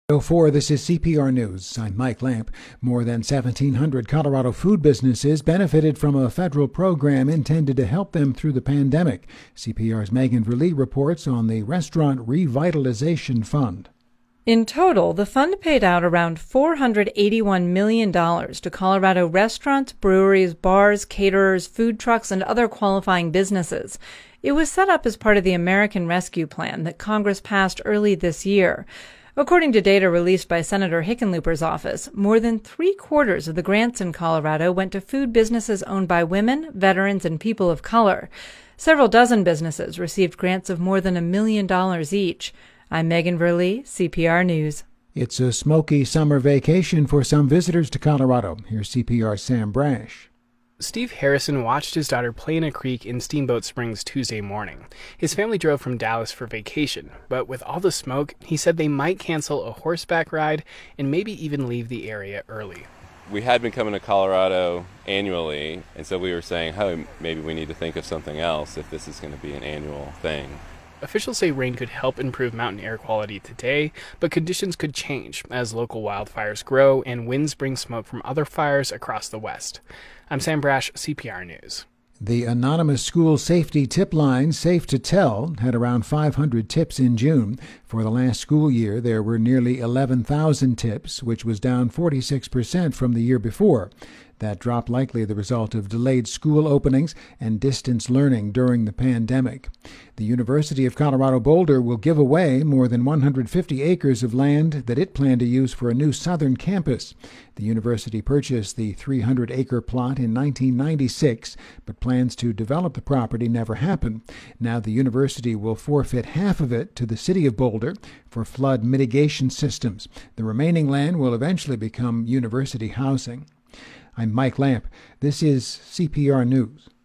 04, this is CPR News. I'm Mike Lamp. More than 1,700 Colorado food businesses benefited from a federal program intended to help them through the pandemic. CPR's Megan Verlee reports on the Restaurant Revitalization Fund. In total, the fund paid out around $481 million to Colorado restaurants, breweries, bars, caterers, food trucks, and other qualifying businesses. It was set up as part of the American Rescue Plan that Congress passed early this year. According to data released by Senator Hickenlooper's office, more than three-quarters of the grants in Colorado went to food businesses owned by women, veterans, and people of color. Several dozen businesses received grants of more than $1 million each. I'm Megan Verlee, CPR News. It's a smoky summer vacation for some visitors to Colorado. Here's CPR's Sam Brash. Steve Harrison watched his daughter play in a creek in Steamboat Springs Tuesday morning. His family drove from Dallas for vacation, but with all the smoke, he said they might cancel a horseback ride and maybe even leave the area early. We had been coming to Colorado annually, and so we were saying, oh, maybe we need to think of something else if this is going to be an annual thing. Officials say rain could help improve mountain air quality today, but conditions could change as local wildfires grow and winds bring smoke from other fires across the west. I'm Sam Brash, CPR News. The anonymous school safety tip line, Safe to Tell, had around 500 tips in June. For the last school year, there were nearly 11,000 tips, which was down 46% from the year before. That drop likely the result of delayed school openings and distance learning during the pandemic. The University of Colorado Boulder will give away more than 150 acres of land that it planned to use for a new southern campus. The university purchased the 300-acre plot in 1996, but plans to develop the property never happened. Now the university will forfeit half of it to the city of Boulder for flood mitigation systems. The remaining land will eventually become university housing. I'm Mike Lamp. This is CPR News.